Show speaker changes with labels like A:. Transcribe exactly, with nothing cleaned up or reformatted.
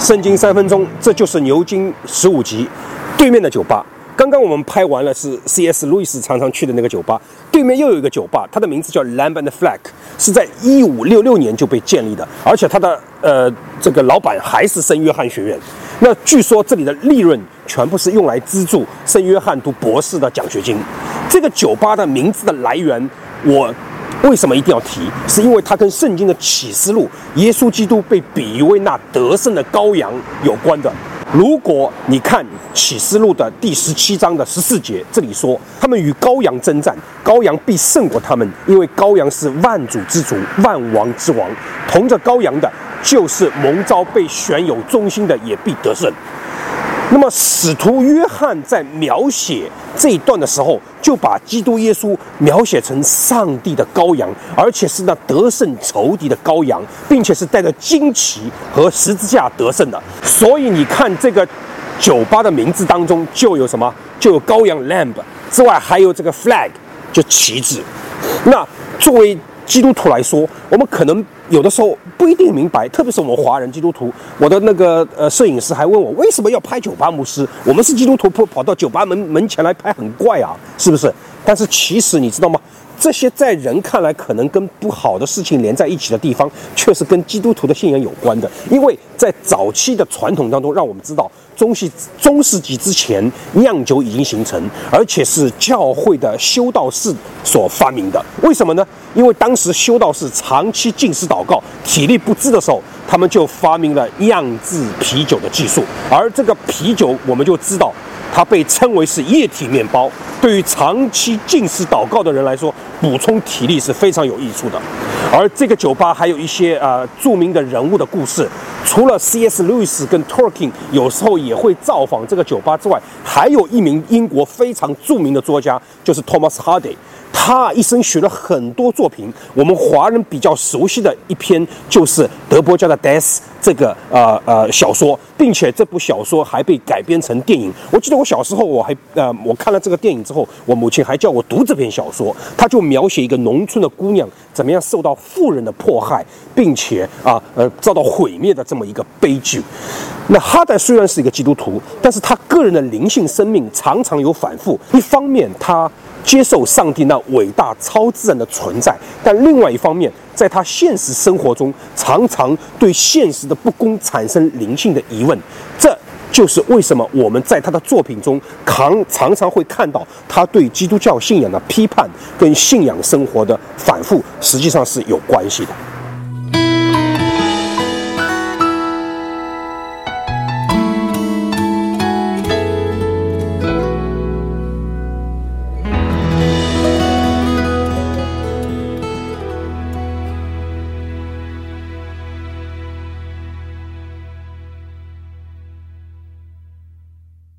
A: 圣经三分钟，这就是牛津十五集对面的酒吧。刚刚我们拍完了是 C S 路易斯常常去的那个酒吧，对面又有一个酒吧，它的名字叫 Lamb and Flack， 是在一五六六年就被建立的，而且它的呃这个老板还是圣约翰学院。那据说这里的利润全部是用来资助圣约翰读博士的奖学金。这个酒吧的名字的来源，我为什么一定要提？是因为它跟圣经的启示录，耶稣基督被比喻为那得胜的羔羊有关的。如果你看启示录的第十七章的十四节，这里说他们与羔羊征战，羔羊必胜过他们，因为羔羊是万主之主，万王之王，同着羔羊的就是蒙召被选有忠心的，也必得胜。那么使徒约翰在描写这一段的时候，就把基督耶稣描写成上帝的羔羊，而且是那得胜仇敌的羔羊，并且是带着旌旗和十字架得胜的。所以你看这个酒吧的名字当中就有什么？就有羔羊 Lamb 之外，还有这个 flag 就旗帜。那作为基督徒来说，我们可能有的时候不一定明白，特别是我们华人基督徒。我的那个呃摄影师还问我，为什么要拍酒吧牧师？我们是基督徒，跑跑到酒吧门门前来拍，很怪啊，是不是？但是其实你知道吗？这些在人看来可能跟不好的事情连在一起的地方，却是跟基督徒的信仰有关的。因为在早期的传统当中，让我们知道中世中世纪之前酿酒已经形成，而且是教会的修道士所发明的。为什么呢？因为当时修道士长期禁食祷告，体力不支的时候，他们就发明了酿制啤酒的技术。而这个啤酒，我们就知道它被称为是液体面包，对于长期禁食祷告的人来说，补充体力是非常有益处的。而这个酒吧还有一些呃著名的人物的故事，除了 C S 路易斯跟 Tolkien 有时候也会造访这个酒吧之外，还有一名英国非常著名的作家，就是 Thomas Hardy。他一生写了很多作品，我们华人比较熟悉的一篇就是德伯家的《Death》这个呃呃小说，并且这部小说还被改编成电影。我记得我小时候我还呃我看了这个电影之后，我母亲还叫我读这篇小说。他就描写一个农村的姑娘怎么样受到富人的迫害，并且啊呃遭到毁灭的这么一个悲剧。那哈代虽然是一个基督徒，但是他个人的灵性生命常常有反复。一方面他接受上帝那伟大超自然的存在，但另外一方面，在他现实生活中，常常对现实的不公产生灵性的疑问。这就是为什么我们在他的作品中常常常会看到他对基督教信仰的批判跟信仰生活的反复，实际上是有关系的。